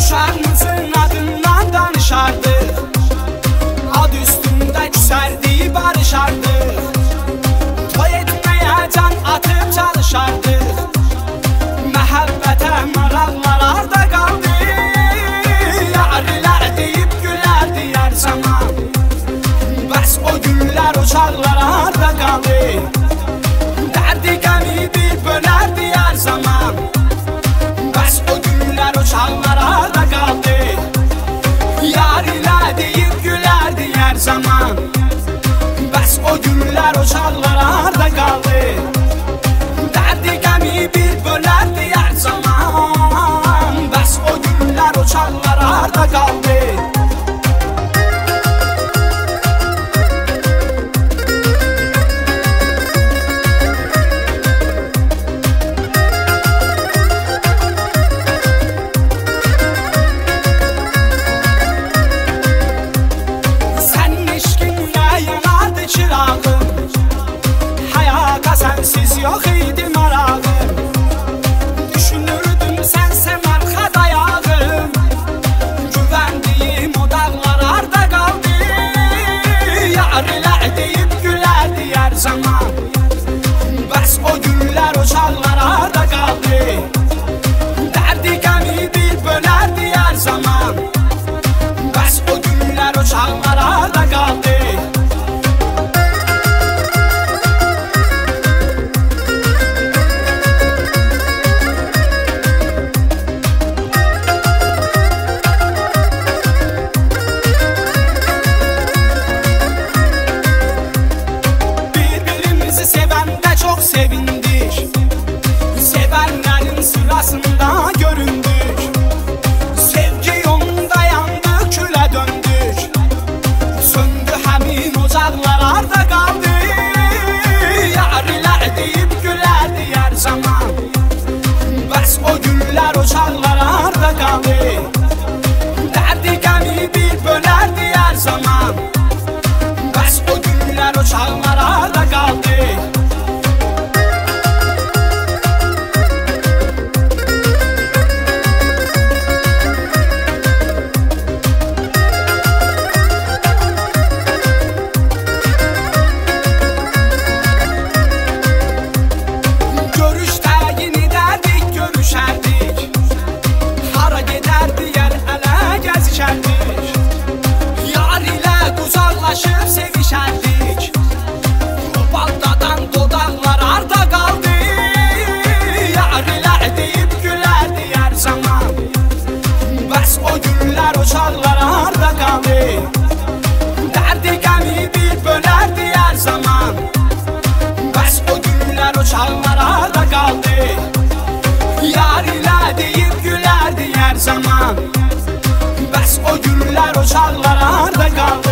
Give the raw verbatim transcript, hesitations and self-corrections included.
Uşağımızın adından danışardık, ad üstünde küserdi barışardık. Toy etmeye can atıp çalışardık, məhəbbətə maraqlar da qaldı. Yarilər deyib gülərdi hər zaman, bəs o günlər o çağlar da qaldı. Dərdi qəmi bir bölərdi hər zaman, bəs o günlər o çağlar da qaldı. Yarilər deyib gülərdi hər zaman, bəs o günlər o çağlar da qaldı. Dərdi qəmi bir bölərdi hər zaman, bəs o günlər o çağlar da qaldı. Sensiz yok idi marağım, düşünürdüm sense marka dayağım. Güvendiğim o dağlar arda kaldı. Yarilər deyip gülerdi her zaman, bəs o günler o çağlar arda kaldı. Derdi qəmi bir bölerdi her zaman, bəs o günler o çağlar arda kaldı. Çok sevindik, sevenlerin sırasında göründük. Sevgi yolunda yandık, küle döndük. Söndü həmin ocaqlar arda qaldı. Yarilər deyib gülərdi hər zaman, bəs o günlər o çağlar arda qaldı. Dərdi qəmi bir bölərdi hər zaman, bəs o günlər o çağlar arda qaldı. Hara gedərdi yer ələ gəzişərdik, yar ilə qucaqlaşıb sevişərdik. O baldadan dodaqlar arda qaldı. Yarilər deyib gülərdi hər zaman, bəs o günlər o çağlar arda qaldı. Dərdi qəmi bir bölərdi hər zaman, bəs o günlər o çağlar arda qaldı. Yarilər deyib gülərdi hər zaman, bəs o günlər o çağlar arda qaldı.